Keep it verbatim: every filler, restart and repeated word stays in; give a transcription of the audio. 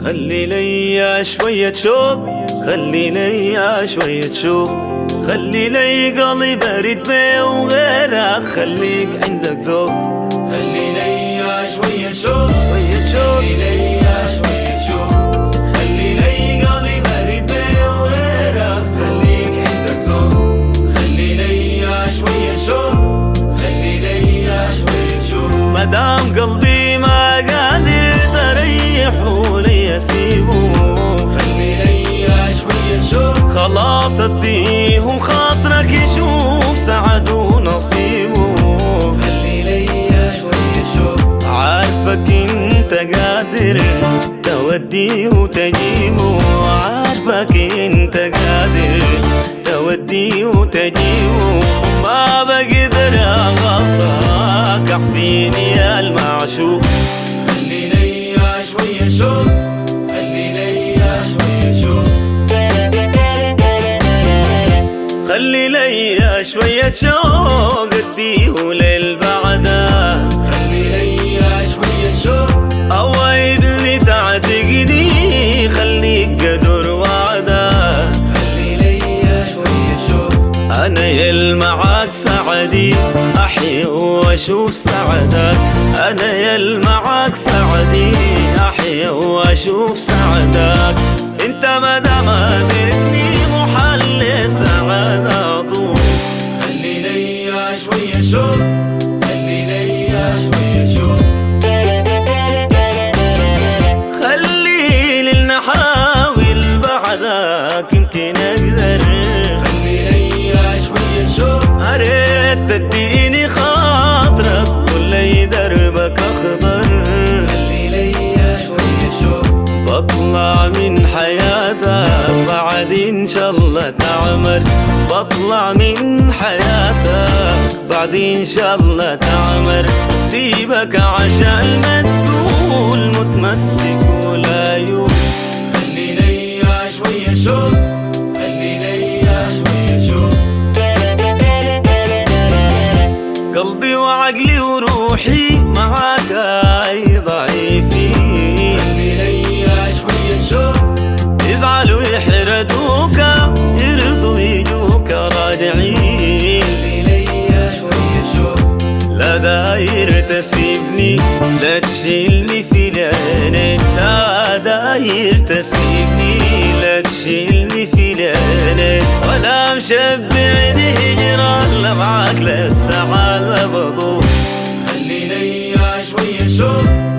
خلي ليا شوية شوق، خلي ليا شوية شوق، خلي لي قلبي برد بيه وغيره، خليك عندك ذوق. خلي ليا شوية شوق، شوية شوق، خلي ليا شوية شوق، خلي لي قلبي برد بيه وغيره، خليك عندك ذوق. خلي ليا شوية شوق، خلي ليا شوية شوق. مدام قلبي ما قادر تريحه لي اسيبه، خلي ليا شوية شوق، خلاص اديهم خاطرك يشوف سعد ونصيبه. خلي ليا شوية شوق، عارفك انت قادر توديه وتجيبه، عارفك انت قادر توديه وتجيبه، ما بقدر اغطاك احفيني يا المعشوق. خلي ليا شوية شوق، خلي ليا شوية شوق. خلي ليا شوية شوق اديه للبعده، خلي ليا شوية شوق، اوعد اللي تعتقدي خليك قدر وعده. خلي ليا شوية شوق، انا يل معاك سعدي احيا واشوف سعدك، انا يل معاك سعدي احيا واشوف سعدك. انت مدام مني محل سعادة طول. خلي ليا شوية شوق، خلي ليا شوية شوق. خلي لنا حاول بعدك يمكن اقدر. خلي ليا شوية شوق، اريد تديني خاطرك كل دربك اخضر. خلي ليا شوية شوق، بطلع من حياتك بعد ان شاء الله تعمر، بطلع من حياتك بعد ان شاء الله تعمر. سيبك عشان ما تقول متمسك ولا يوم. خلي ليا شوية شوق، خلي ليا شوية شوق. قلبي وعقلي وروحي معاك اي ضعيفين، خلي ليا شوية شوق، يزعلوا يحردوك يرضوا يجوك راجعين. خلي ليا شوية شوق، لا داير تسيبني لا تشيلني في العينين، لا داير تسيبني لا تشيلني في العينين، ولا مشبعني هجران لا معاك لسه على بضوء. خلي ليا شوية شوق،